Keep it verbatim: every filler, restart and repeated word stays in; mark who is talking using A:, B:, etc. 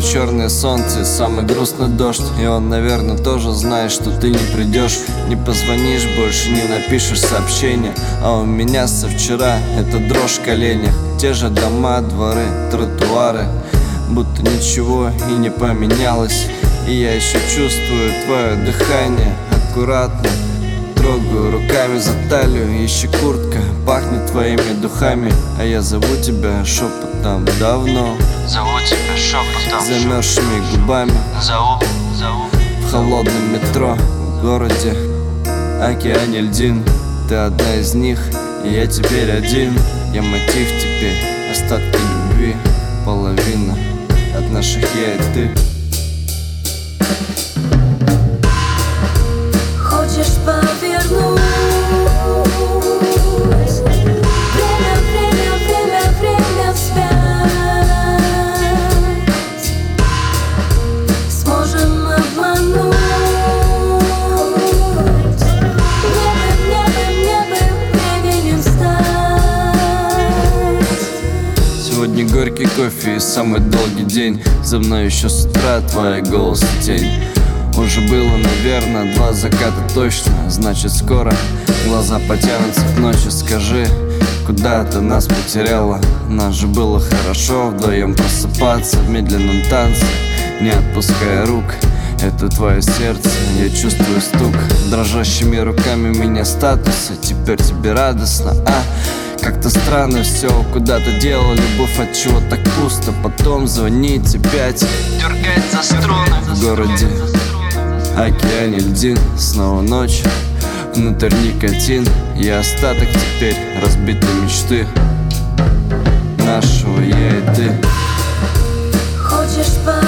A: черное солнце, самый грустный дождь. И он, наверное, тоже знает, что ты не придешь. Не позвонишь больше, не напишешь сообщения. А у меня со вчера это дрожь в коленях. Те же дома, дворы, тротуары, будто ничего и не поменялось. И я еще чувствую твое дыхание. Аккуратно трогаю руками за талию. Ищи куртка, пахнет твоими духами. А я зову тебя шепотом давно.
B: Зову тебя шепотом,
A: замерзшими губами.
B: Зову, зову.
A: В холодном метро, в городе, океане льдин. Ты одна из них, и я теперь один. Я мотив теперь, остатки любви, половина от наших я и ты.
C: Хочешь повернуть? Время, время, время, время вспять. Сможем обмануть. Небо, небо, небо, временем стать.
A: Сегодня горький кофе и самый долгий день. За мной еще с утра твоя голос и тень. Уже было, наверное, два заката точно. Значит, скоро глаза потянутся к ночи. Скажи, куда ты нас потеряла? Нас же было хорошо вдвоем просыпаться в медленном танце, не отпуская рук. Это твое сердце, я чувствую стук. Дрожащими руками меня статуса. Теперь тебе радостно, а? Как-то странно все, куда-то делал любовь, отчего так пусто. Потом звонить опять,
B: Дергать за струны.
A: в городе, океане льдин. Снова ночь, внутрь никотин. И остаток теперь разбитой мечты нашего я и ты.
C: Хочешь повернуть?